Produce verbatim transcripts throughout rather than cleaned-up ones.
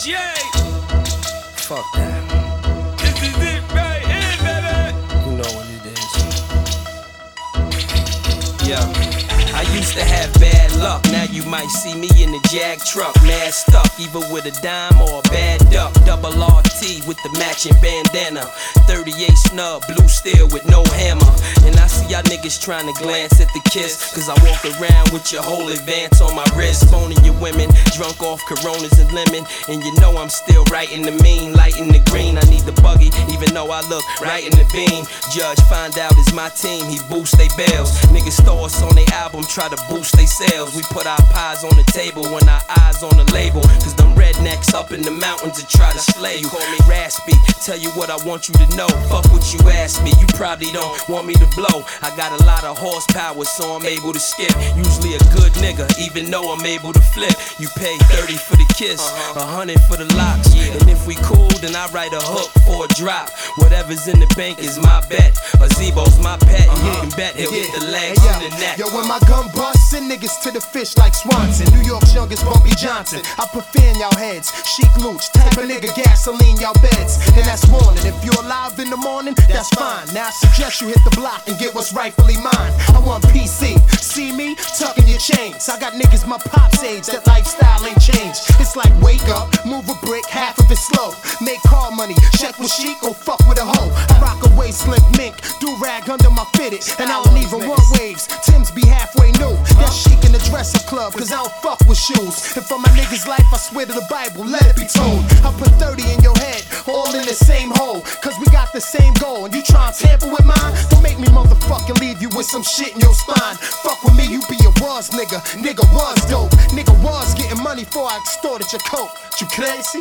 J. Fuck that. This is it right here, baby. You know what it is. Yeah. I used to have bad luck, now you might see me in the Jag truck, mad stuck, either with a dime or a bad duck. Double R T with the matching bandana, thirty-eight snub, blue steel with no hammer. And I see y'all niggas trying to glance at the kiss, cause I walk around with your whole advance on my wrist, phoning your women, drunk off Coronas and lemon. And you know I'm still writing the mean, lighting the green. I need the buggy, even though I look right in the beam. Judge find out it's my team, he boost they bells. Niggas throw us on their album, try to boost they sales. We put our pies on the table when our eyes on the label, cause them rednecks up in the mountains to try to slay you. Call me raspy, tell you what I want you to know. Fuck what you ask me, you probably don't want me to blow. I got a lot of horsepower, so I'm able to skip. Usually a good nigga, even though I'm able to flip. You pay thirty for the kiss, a hundred for the locks. And if we cool, then I write a hook for a drop. Whatever's in the bank is my bet. A Zebo's my pet, and you can bet he'll hit the legs hey, and the neck. Yo, when my gun busts, send niggas to the fish like Swanson. New York's youngest Bumpy Johnson. I put fear in y'all heads. Chic Looch, type of nigga gasoline y'all beds. And that's warning. If you're alive in the morning, that's fine. Now I suggest you hit the block and get what's rightfully mine. I want P C. See me? Tucking your chains. I got niggas my pop's age. That lifestyle ain't changed. It's like wake up, move a brick, half of it slow. Make car money, check with Sheik or fuck with a hoe. I rock a waist slick mink, do rag under my fitted. And I don't even want waves. Tim's be halfway new. That's Chic in the dresser club, cause I don't fuck with shoes. And for my niggas' life, I swear to the Bible, let it be told. I put thirty in your head, all in the same hole. Cause we got the same goal, and you try and tamper with mine? Don't make me motherfucking leave you with some shit in your spine. Fuck with me, you be a was nigga. Nigga was dope. Nigga was getting money before I extorted your coat. You crazy?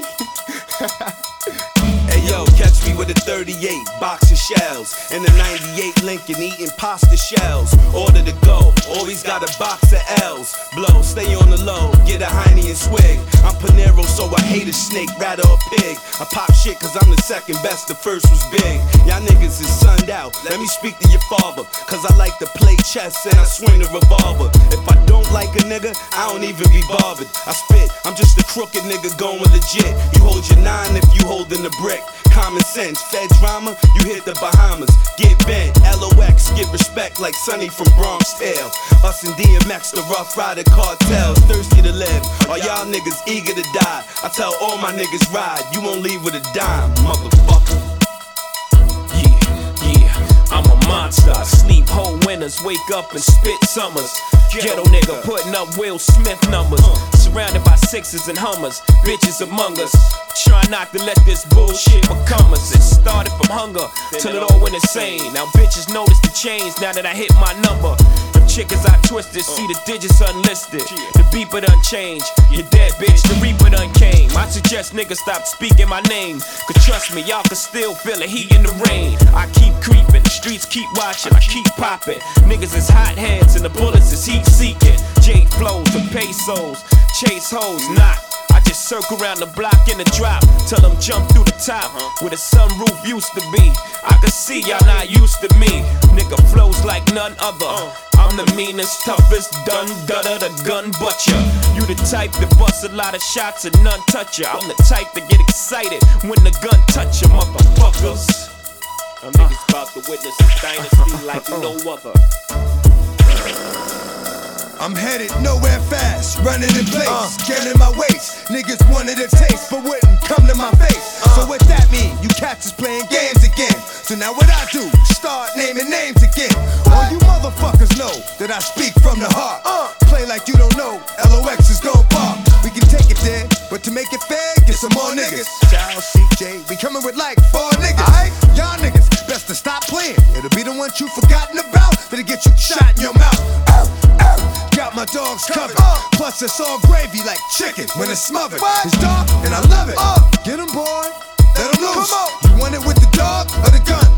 Hey yo, catch me with a thirty-eight, box of shells. In a ninety-eight Lincoln, eating pasta shells. Order to go, always got a box of L's. Blow, stay on the low, get a Heine and swig. I'm Panero, so I hate a snake, rather a pig. I pop shit cause I'm the second best, the first was big. Y'all niggas is sunned out, let me speak to your father. Cause I like to play chess and I swing the revolver. If I don't like a nigga, I don't even be bothered. I spit, I'm just a crooked nigga going legit. You hold your nine if you holding the brick. Common sense, Fed drama, you hit the Bahamas. Get bent, L O X, get respect like Sonny from Bronx Tale. Us and D M X, the Rough Rider cartels, thirsty to live. Are y'all niggas eager to die? I tell all my niggas ride, you won't leave with a dime, motherfucker. Yeah, yeah, I'm a monster. I sleep whole winters, wake up and spit summers. Ghetto nigga putting up Will Smith numbers. Surrounded by sixes and hummers, bitches among us. Try not to let this bullshit become us. It started from hunger till it all went insane. Now bitches notice the change now that I hit my number. Them chickens I twisted, see the digits unlisted. The beeper done changed, you dead bitch, the reaper done came. I suggest niggas stop speaking my name. Cause trust me, y'all can still feel the heat in the rain. I keep creeping, the streets keep watching, I keep popping. Niggas is hot heads and the bullets is heat seeking. J flows to pesos, chase hoes, not. I just circle around the block in the drop, tell them jump through the top, where the sunroof used to be. I can see y'all not used to me. Nigga flows like none other. I'm the meanest, toughest, done gutter, the gun butcher. You the type that bust a lot of shots and none touch ya. I'm the type that get excited when the gun touch ya, motherfuckers. Them niggas about to witness a dynasty like no other. I'm headed nowhere fast, running in place, uh, getting my waist. Niggas wanted a taste, but wouldn't come to my face. Uh, so what that mean? You cats is playing games again. So now what I do? Start naming names again. All you motherfuckers know that I speak from the heart. Uh, play like you don't know, L O X is gon' bark. We can take it there, but to make it fair, get some more niggas. Child, C J, we coming with like four niggas. Aight? Y'all niggas, best to stop playing. It'll be the ones you forgotten about that'll get you shot in your mouth. Ow, ow. Got my dogs covered. Uh, Plus it's all gravy like chicken when it's smothered. What? It's dark and I love it. Uh, Get 'em boy, let 'em loose. You want it with the dog or the gun?